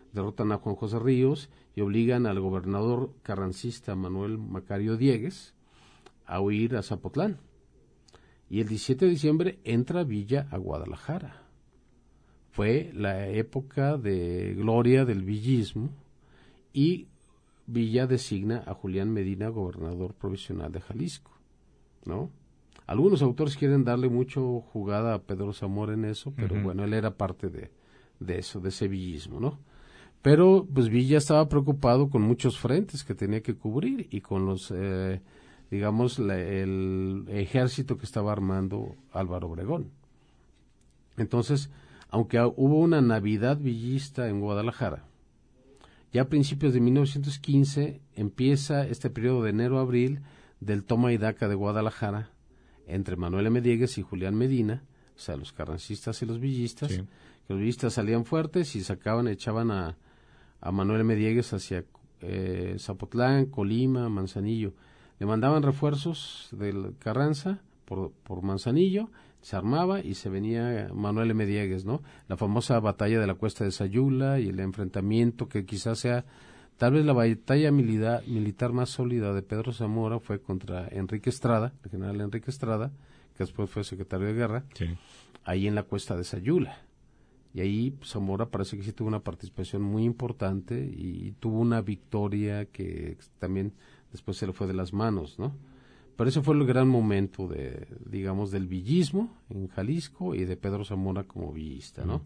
derrotan a Juan José Ríos y obligan al gobernador carrancista Manuel Macario Diegues a huir a Zapotlán. Y el diecisiete de diciembre entra Villa a Guadalajara. Fue la época de gloria del villismo y Villa designa a Julián Medina gobernador provisional de Jalisco, ¿no? Algunos autores quieren darle mucho jugada a Pedro Zamora en eso, pero uh-huh. bueno, él era parte de, de eso, de ese villismo, ¿no? Pero pues Villa estaba preocupado con muchos frentes que tenía que cubrir y con los, eh, digamos, la, el ejército que estaba armando Álvaro Obregón. Entonces, aunque hubo una Navidad villista en Guadalajara, ya a principios de mil novecientos quince empieza este periodo de enero a abril del toma y daca de Guadalajara entre Manuel M. Diegues y Julián Medina, o sea, los carrancistas y los villistas, sí. que los villistas salían fuertes y sacaban, echaban a, a Manuel M. Diegues hacia eh, Zapotlán, Colima, Manzanillo. Le mandaban refuerzos del Carranza por, por Manzanillo, se armaba y se venía Manuel M. Diegues, ¿no? La famosa batalla de la Cuesta de Sayula y el enfrentamiento que quizás sea, tal vez la batalla militar, militar más sólida de Pedro Zamora fue contra Enrique Estrada, el general Enrique Estrada, que después fue secretario de guerra, sí. ahí en la Cuesta de Sayula. Y ahí Zamora parece que sí tuvo una participación muy importante y tuvo una victoria que también después se le fue de las manos, ¿no? Pero ese fue el gran momento de, digamos, del villismo en Jalisco y de Pedro Zamora como villista, ¿no? Uh-huh.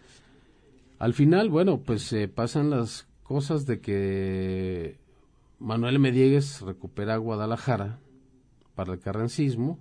Al final, bueno, pues eh, pasan las cosas de que Manuel M. Diegues recupera Guadalajara para el carrancismo.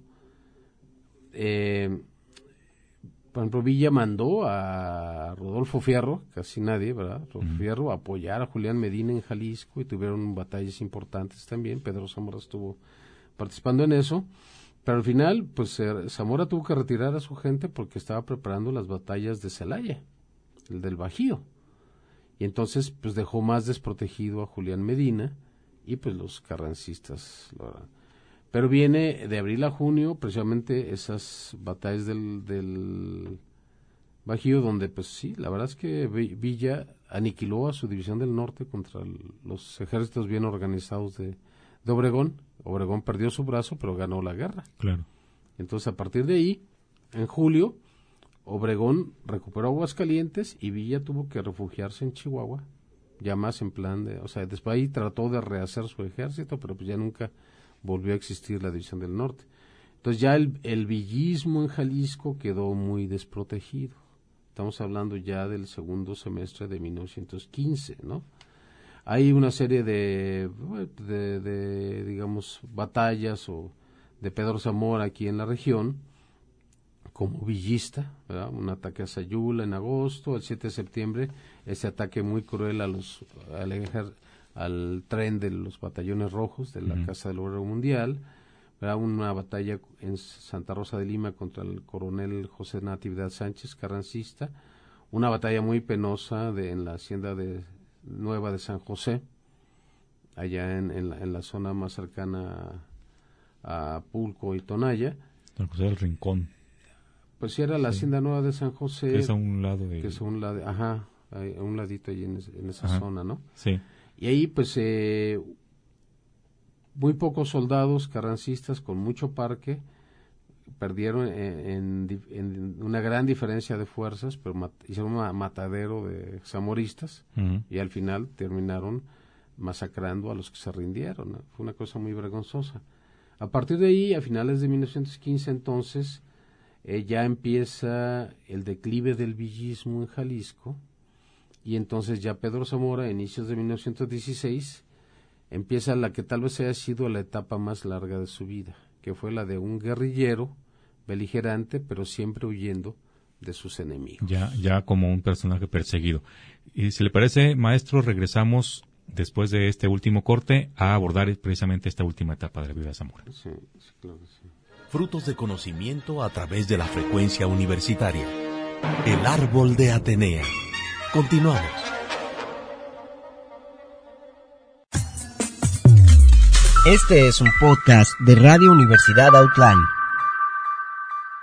Eh, por ejemplo, Villa mandó a Rodolfo Fierro, casi nadie, ¿verdad? Rodolfo uh-huh. Fierro a apoyar a Julián Medina en Jalisco y tuvieron batallas importantes también. Pedro Zamora estuvo participando en eso, pero al final, pues eh, Zamora tuvo que retirar a su gente porque estaba preparando las batallas de Celaya, el del Bajío, y entonces pues dejó más desprotegido a Julián Medina y pues los carrancistas. Lo, pero viene de abril a junio precisamente esas batallas del, del Bajío, donde pues sí, la verdad es que Villa aniquiló a su división del norte contra el, los ejércitos bien organizados de, de Obregón. Obregón perdió su brazo, pero ganó la guerra. Claro. Entonces, a partir de ahí, en julio, Obregón recuperó Aguascalientes y Villa tuvo que refugiarse en Chihuahua, ya más en plan de, o sea, después ahí trató de rehacer su ejército, pero pues ya nunca volvió a existir la división del norte. Entonces ya el, el villismo en Jalisco quedó muy desprotegido. Estamos hablando ya del segundo semestre de mil novecientos quince, ¿no? Hay una serie de, de, de, digamos, batallas o de Pedro Zamora aquí en la región, como villista, ¿verdad? Un ataque a Sayula en agosto, el siete de septiembre, ese ataque muy cruel a los, al, ejer, al tren de los batallones rojos de la uh-huh. Casa del Oro Mundial, ¿verdad? Una batalla en Santa Rosa de Lima contra el coronel José Natividad Sánchez, carrancista, una batalla muy penosa de, en la hacienda de Nueva de San José, allá en, en, la, en la zona más cercana a, a Pulco y Tonaya. San José del Rincón. Pues sí, era la sí. hacienda nueva de San José. Que es a un lado de... Que es a un lado, ajá, a un ladito ahí en, en esa ajá. zona, ¿no? Sí. Y ahí, pues, eh, muy pocos soldados carrancistas con mucho parque perdieron en, en, en una gran diferencia de fuerzas, pero mat, hicieron un matadero de zamoristas uh-huh. y al final terminaron masacrando a los que se rindieron, ¿no? Fue una cosa muy vergonzosa. A partir de ahí, a finales de mil novecientos quince, entonces, eh, ya empieza el declive del villismo en Jalisco, y entonces ya Pedro Zamora, a inicios de mil novecientos dieciséis, empieza la que tal vez haya sido la etapa más larga de su vida, que fue la de un guerrillero beligerante, pero siempre huyendo de sus enemigos. Ya, ya como un personaje perseguido. Y si le parece, maestro, regresamos después de este último corte a abordar precisamente esta última etapa de la vida de Zamora. Sí, sí, claro que sí. Frutos de conocimiento a través de la frecuencia universitaria. El árbol de Atenea. Continuamos. Este es un podcast de Radio Universidad Autlán.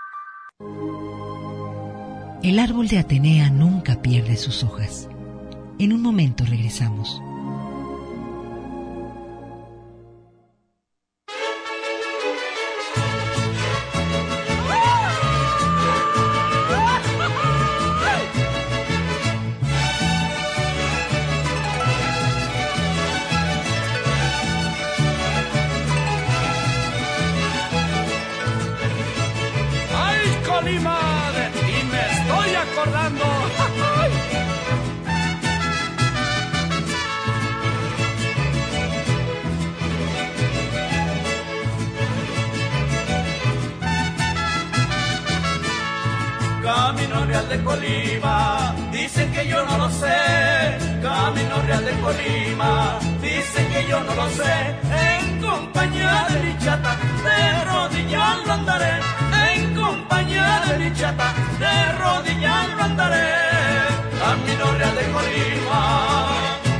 El árbol de Atenea nunca pierde sus hojas. En un momento regresamos. Colima, de ti me estoy acordando. Camino Real de Colima, dicen que yo no lo sé. Camino Real de Colima, dicen que yo no lo sé. En compañía de mi chata, de rodillas lo andaré. En compañía de mi chata, de rodillas lo andaré. Camino Real de Colima.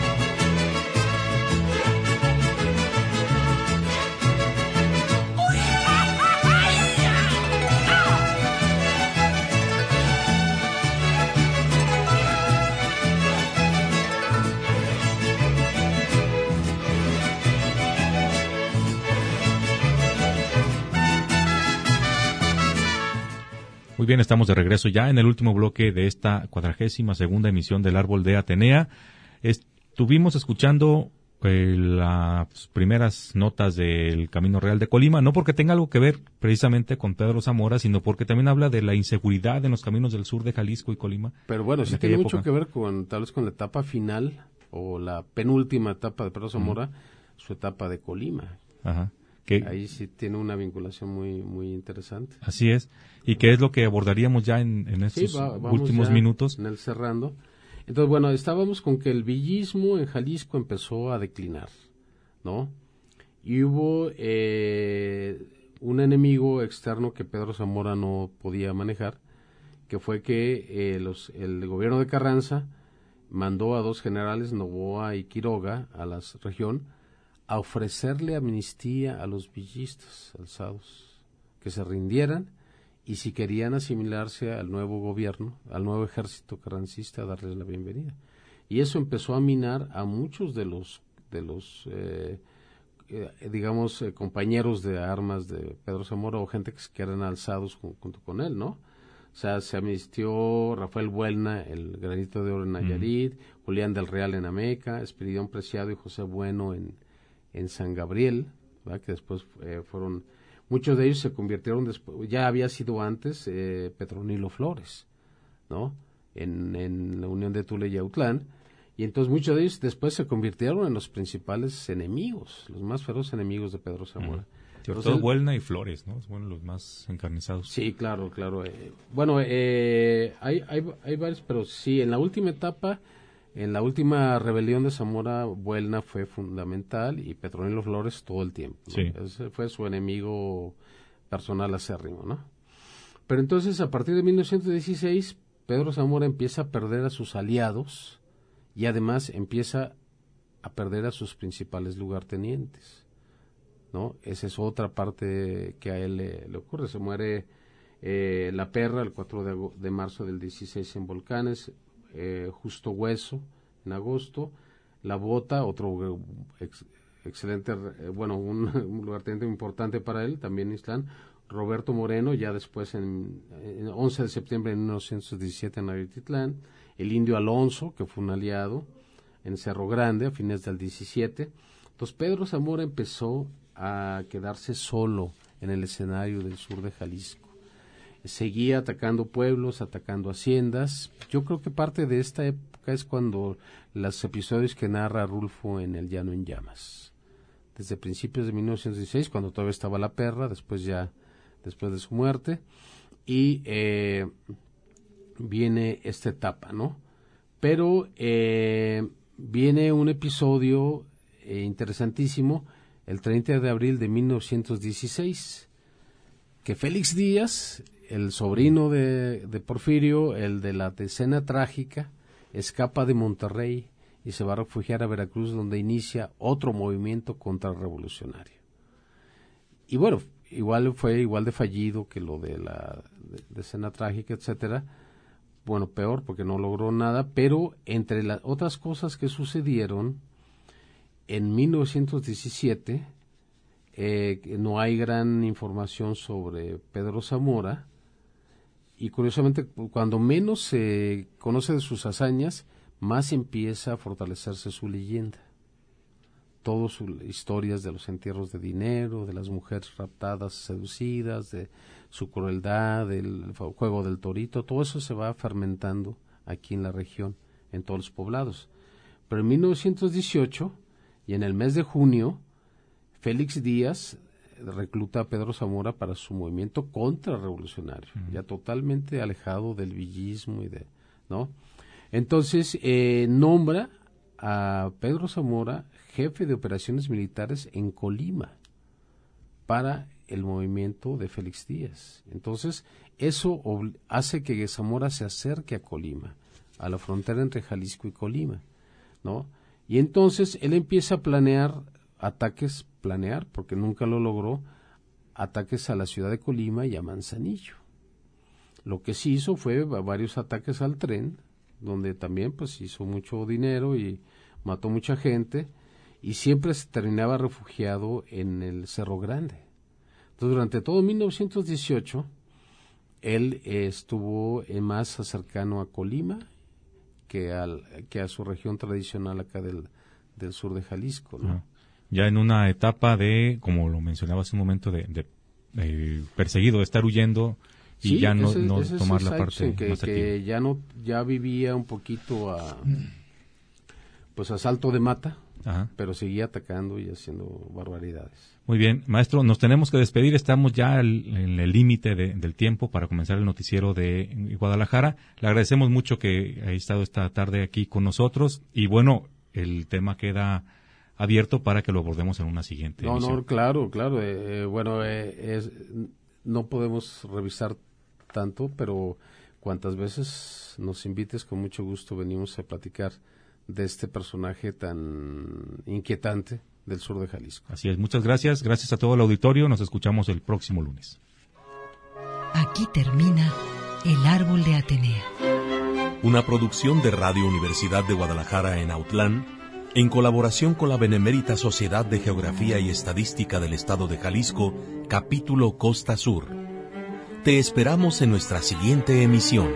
Muy bien, estamos de regreso ya en el último bloque de esta cuadragésima segunda emisión del Árbol de Atenea. Estuvimos escuchando eh, las primeras notas del Camino Real de Colima, no porque tenga algo que ver precisamente con Pedro Zamora, sino porque también habla de la inseguridad en los caminos del sur de Jalisco y Colima. Pero bueno, sí tiene época. mucho que ver con tal vez con la etapa final o la penúltima etapa de Pedro Zamora, uh-huh. su etapa de Colima. Ajá. Que, ahí sí tiene una vinculación muy muy interesante. Así es. ¿Y qué es lo que abordaríamos ya en, en estos sí, va, últimos minutos? En el cerrando. Entonces, bueno, estábamos con que el villismo en Jalisco empezó a declinar, ¿no? Y hubo eh, un enemigo externo que Pedro Zamora no podía manejar, que fue que eh, los, el gobierno de Carranza mandó a dos generales, Novoa y Quiroga, a la región, a ofrecerle amnistía a los villistas alzados, que se rindieran y si querían asimilarse al nuevo gobierno, al nuevo ejército carrancista, darles la bienvenida. Y eso empezó a minar a muchos de los, de los eh, eh, digamos, eh, compañeros de armas de Pedro Zamora o gente que, que eran alzados con, junto con él, ¿no? O sea, se amnistió Rafael Buelna, el Granito de Oro en Nayarit, mm. Julián del Real en Ameca, Espiridión Preciado y José Bueno en en San Gabriel, ¿verdad? Que después eh, fueron, muchos de ellos se convirtieron después, ya había sido antes eh, Petronilo Flores, ¿no? En, en la Unión de Tula y Autlán, y entonces muchos de ellos después se convirtieron en los principales enemigos, los más feroces enemigos de Pedro Zamora. Uh-huh. Sobre todo Buelna y Flores, ¿no? Bueno, los más encarnizados. Sí, claro, claro. Eh, bueno, eh, hay, hay, hay varios, pero sí, en la última etapa, en la última rebelión de Zamora, Buelna fue fundamental y Petronilo Flores todo el tiempo, ¿no? Sí. Ese fue su enemigo personal acérrimo, ¿no? Pero entonces, a partir de mil novecientos dieciséis, Pedro Zamora empieza a perder a sus aliados y además empieza a perder a sus principales lugartenientes, ¿no? Esa es otra parte que a él le, le ocurre. Se muere eh, La Perra el cuatro de, de marzo del dieciséis en Volcanes, eh, Justo Hueso en agosto, La Bota, otro ex, excelente, eh, bueno, un, un lugarteniente importante para él, también en Islán, Roberto Moreno, ya después en, en once de septiembre de mil novecientos diecisiete en Aguititlán, el Indio Alonso, que fue un aliado en Cerro Grande a fines del diecisiete. Entonces Pedro Zamora empezó a quedarse solo en el escenario del sur de Jalisco. Seguía atacando pueblos, atacando haciendas. Yo creo que parte de esta época es cuando los episodios que narra Rulfo en El Llano en Llamas. Desde principios de mil novecientos dieciséis, cuando todavía estaba La Perra, después ya, después de su muerte, y eh, viene esta etapa, ¿no? Pero eh, viene un episodio eh, interesantísimo, el treinta de abril de mil novecientos dieciséis, que Félix Díaz, el sobrino de, de Porfirio, el de la decena trágica, escapa de Monterrey y se va a refugiar a Veracruz, donde inicia otro movimiento contrarrevolucionario. Y bueno, igual fue igual de fallido que lo de la de, decena trágica, etcétera, bueno, peor porque no logró nada, pero entre las otras cosas que sucedieron, en mil novecientos diecisiete, eh, no hay gran información sobre Pedro Zamora, y curiosamente, cuando menos se conoce de sus hazañas, más empieza a fortalecerse su leyenda. Todas sus historias de los entierros de dinero, de las mujeres raptadas, seducidas, de su crueldad, del juego del torito, todo eso se va fermentando aquí en la región, en todos los poblados. Pero en mil novecientos dieciocho, y en el mes de junio, Félix Díaz recluta a Pedro Zamora para su movimiento contrarrevolucionario, uh-huh. ya totalmente alejado del villismo y de, ¿no? Entonces, eh, nombra a Pedro Zamora jefe de operaciones militares en Colima para el movimiento de Félix Díaz. Entonces, eso obli- hace que Zamora se acerque a Colima, a la frontera entre Jalisco y Colima, ¿no? Y entonces él empieza a planear ataques, planear, porque nunca lo logró, ataques a la ciudad de Colima y a Manzanillo. Lo que sí hizo fue varios ataques al tren, donde también pues hizo mucho dinero y mató mucha gente, y siempre se terminaba refugiado en el Cerro Grande. Entonces, durante todo mil novecientos dieciocho, él eh, estuvo eh, más cercano a Colima que, al, que a su región tradicional acá del, del sur de Jalisco, ¿no? Ah. Ya en una etapa de, como lo mencionaba hace un momento, de, de, de perseguido, de estar huyendo y sí, ya no, ese, no ese tomar la es parte que, más activa. Que ya no, ya vivía un poquito a, pues a salto de mata, Ajá. pero seguía atacando y haciendo barbaridades. Muy bien, maestro, nos tenemos que despedir, estamos ya en el límite de, del tiempo para comenzar el noticiero de Guadalajara. Le agradecemos mucho que haya estado esta tarde aquí con nosotros y bueno, el tema queda abierto para que lo abordemos en una siguiente no, emisión. No, claro, claro. Eh, bueno, eh, es, no podemos revisar tanto, pero cuantas veces nos invites, con mucho gusto venimos a platicar de este personaje tan inquietante del sur de Jalisco. Así es, muchas gracias. Gracias a todo el auditorio. Nos escuchamos el próximo lunes. Aquí termina El Árbol de Atenea. Una producción de Radio Universidad de Guadalajara en Autlán, en colaboración con la Benemérita Sociedad de Geografía y Estadística del Estado de Jalisco, capítulo Costa Sur. Te esperamos en nuestra siguiente emisión.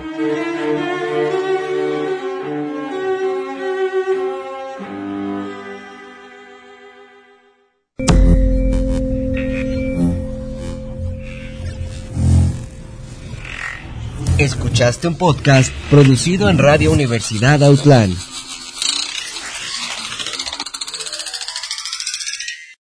Escuchaste un podcast producido en Radio Universidad Autlán.